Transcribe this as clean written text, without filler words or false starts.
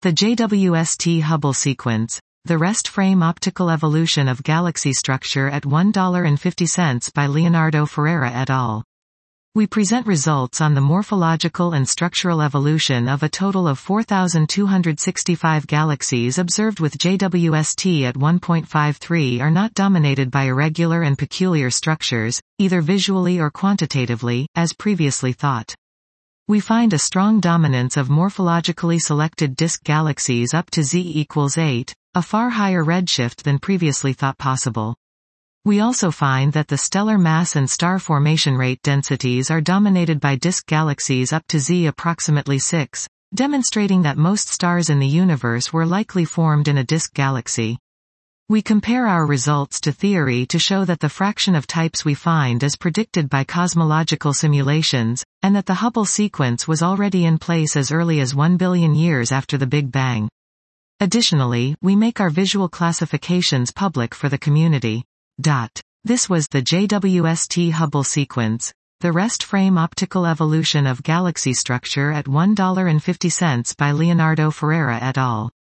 The JWST Hubble sequence, the rest frame optical evolution of galaxy structure at $1.50 by Leonardo Ferreira et al. We present results on the morphological and structural evolution of a total of 4,265 galaxies observed with JWST at 1.53 are not dominated by irregular and peculiar structures, either visually or quantitatively, as previously thought. We find a strong dominance of morphologically selected disk galaxies up to Z equals 8, a far higher redshift than previously thought possible. We also find that the stellar mass and star formation rate densities are dominated by disk galaxies up to Z approximately 6, demonstrating that most stars in the universe were likely formed in a disk galaxy. We compare our results to theory to show that the fraction of types we find is predicted by cosmological simulations, and that the Hubble sequence was already in place as early as 1 billion years after the Big Bang. Additionally, we make our visual classifications public for the community. This was the JWST Hubble sequence, the rest frame optical evolution of galaxy structure at $1.50 by Leonardo Ferreira et al.